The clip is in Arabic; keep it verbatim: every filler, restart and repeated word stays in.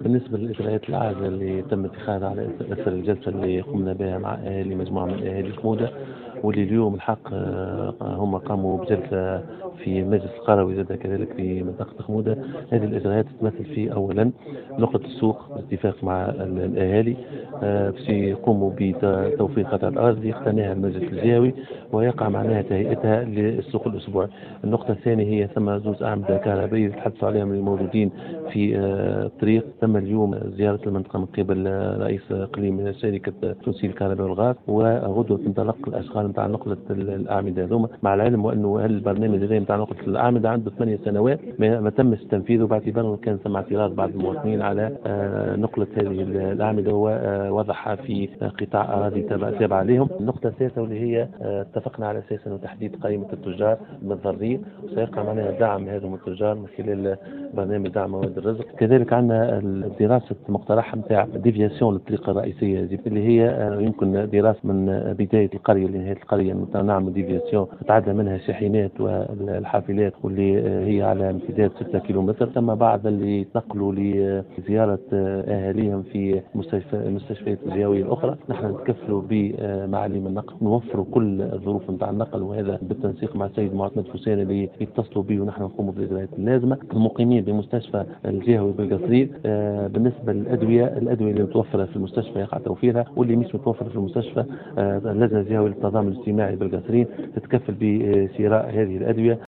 بالنسبة للإجراءات العاجلة اللي تم اتخاذها على أثر الجلسة اللي قمنا بها مع أهالي مجموعة من أهالي حمودة، واللي اليوم الحق آه، هم قاموا بجلسة في مجلس القروي زاد كذلك في منطقة حمودة. هذه الإجراءات تمثل في أولا نقطة السوق باتفاق مع ال- الأهالي، آه، باش يقوموا بتوفير قطعة الأرض يقتنيها المجلس الجهوي ويقع معناها تهيئتها للسوق الأسبوعي. النقطة الثانية هي ثم زوج أعمدة كهربائية تحدثوا عليهم الموجودين في آه، الطريق. تم اليوم زيارة المنطقة من قبل آه، رئيس إقليم شركة تونسي الكهرباء والغاز، وغدوة تنطلق الأشغال نتاع نقلة ال- الأعمدة هذوما، مع العلم وأنه البرنامج هذا نتاع نقلة الأعمدة عنده ثمانية سنوات ما ما تمش تنفيذه، باعتبار كان ثم اعتراض بعض المواطنين على آه، نقلة هذه الأعمدة ووضعها في قطاع أراضي تابعة تابعة لهم. النقطة الثالثة واللي هي آه، اتفقنا على أساس أنه تحديد قائمة التجار المتضررين، وسيقع معنا دعم هذم التجار من خلال برنامج دعم مواد الرزق. كذلك عندنا دراسة مقترح نتاع ديفياسيون للطريقة الرئيسية هذه، اللي هي آه، يمكن دراسة من بداية القرية لنهاية القرية نعمل ديفياسيون تتعدى منها الشاحنات والحافلات، واللي آه، هي على امتداد ستة كيلومتر. ثم بعض اللي تنقلوا لزيارة آه، أهاليهم في مستشفى المستشفيات الجهوية الأخرى. نحن نتكفلوا بمعالم النقل، نوفروا كل الظروف نتاع النقل، وهذا بالتنسيق مع السيد معتمد فوساني اللي يتصلوا به ونحن نقوم بالإجراءات اللازمة. المقيمين بمستشفى الجهوي بالقصرين، آه، بالنسبة للأدوية الأدوية اللي متوفرة في المستشفى يقع توفيرها، واللي مش متوفرة في المستشفى آه، اللجنة الجهوية للتضامن الاجتماعي بالقصرين تتكفل بشراء هذه الأدوية.